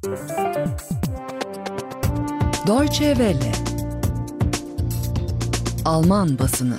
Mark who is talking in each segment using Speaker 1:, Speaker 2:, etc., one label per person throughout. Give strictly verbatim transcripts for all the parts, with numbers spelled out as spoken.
Speaker 1: Deutsche Welle. Alman basını.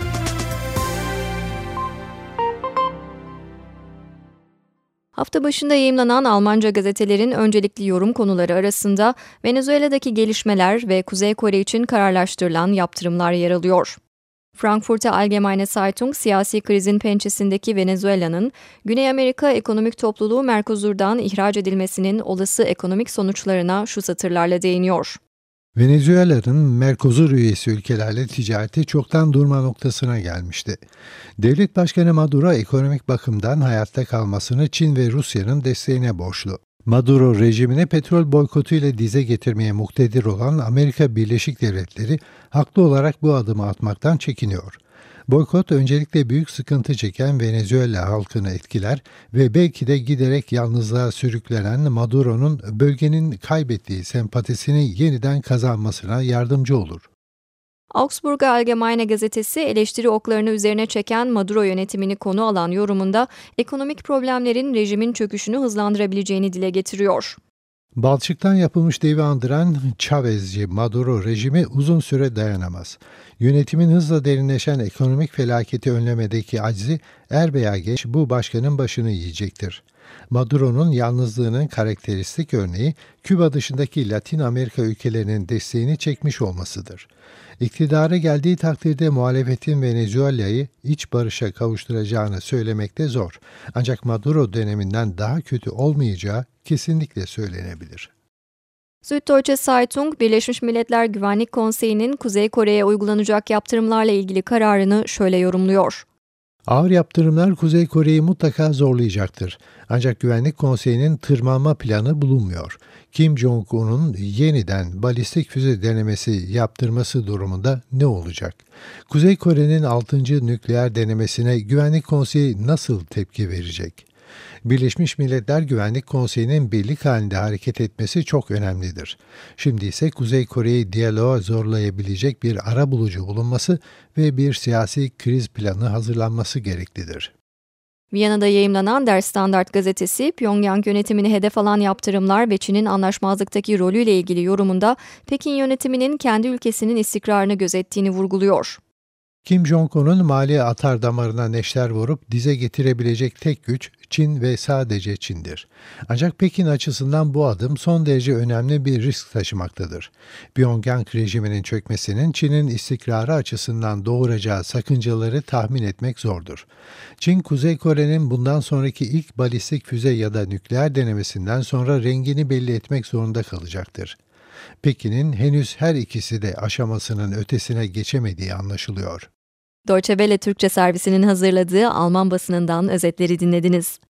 Speaker 2: Hafta başında yayımlanan Almanca gazetelerin öncelikli yorum konuları arasında Venezuela'daki gelişmeler ve Kuzey Kore için kararlaştırılan yaptırımlar yer alıyor. Frankfurter Allgemeine Zeitung, siyasi krizin pençesindeki Venezuela'nın Güney Amerika Ekonomik Topluluğu Mercosur'dan ihraç edilmesinin olası ekonomik sonuçlarına şu satırlarla değiniyor.
Speaker 3: Venezuela'nın Mercosur üyesi ülkelerle ticareti çoktan durma noktasına gelmişti. Devlet Başkanı Maduro ekonomik bakımdan hayatta kalmasını Çin ve Rusya'nın desteğine borçlu. Maduro rejimine petrol boykotu ile dize getirmeye muktedir olan Amerika Birleşik Devletleri haklı olarak bu adımı atmaktan çekiniyor. Boykot öncelikle büyük sıkıntı çeken Venezuela halkını etkiler ve belki de giderek yalnızlığa sürüklenen Maduro'nun bölgenin kaybettiği sempatisini yeniden kazanmasına yardımcı olur.
Speaker 2: Augsburger Allgemeine gazetesi eleştiri oklarını üzerine çeken Maduro yönetimini konu alan yorumunda ekonomik problemlerin rejimin çöküşünü hızlandırabileceğini dile getiriyor.
Speaker 3: Balçıktan yapılmış devi andıran Chavezci Maduro rejimi uzun süre dayanamaz. Yönetimin hızla derinleşen ekonomik felaketi önlemedeki aczi er veya geç bu başkanın başını yiyecektir. Maduro'nun yalnızlığının karakteristik örneği Küba dışındaki Latin Amerika ülkelerinin desteğini çekmiş olmasıdır. İktidara geldiği takdirde muhalefetin Venezuela'yı iç barışa kavuşturacağını söylemekte zor. Ancak Maduro döneminden daha kötü olmayacağı kesinlikle söylenebilir.
Speaker 2: Süddeutsche Zeitung, Birleşmiş Milletler Güvenlik Konseyi'nin Kuzey Kore'ye uygulanacak yaptırımlarla ilgili kararını şöyle yorumluyor.
Speaker 3: Ağır yaptırımlar Kuzey Kore'yi mutlaka zorlayacaktır. Ancak Güvenlik Konseyi'nin tırmanma planı bulunmuyor. Kim Jong-un'un yeniden balistik füze denemesi yaptırması durumunda ne olacak? Kuzey Kore'nin altıncı nükleer denemesine Güvenlik Konseyi nasıl tepki verecek? Birleşmiş Milletler Güvenlik Konseyi'nin birlik halinde hareket etmesi çok önemlidir. Şimdi ise Kuzey Kore'yi diyaloğa zorlayabilecek bir arabulucu bulunması ve bir siyasi kriz planı hazırlanması gereklidir.
Speaker 2: Viyana'da yayımlanan Der Standard gazetesi, Pyongyang yönetimini hedef alan yaptırımlar ve Çin'in anlaşmazlıktaki rolüyle ilgili yorumunda Pekin yönetiminin kendi ülkesinin istikrarını gözettiğini vurguluyor.
Speaker 3: Kim Jong-un'un mali atar damarına neşter vurup dize getirebilecek tek güç Çin ve sadece Çin'dir. Ancak Pekin açısından bu adım son derece önemli bir risk taşımaktadır. Pyongyang rejiminin çökmesinin Çin'in istikrarı açısından doğuracağı sakıncaları tahmin etmek zordur. Çin, Kuzey Kore'nin bundan sonraki ilk balistik füze ya da nükleer denemesinden sonra rengini belli etmek zorunda kalacaktır. Pekin'in henüz her ikisi de aşamasının ötesine geçemediği anlaşılıyor.
Speaker 2: Deutsche Welle Türkçe servisinin hazırladığı Alman basınından özetleri dinlediniz.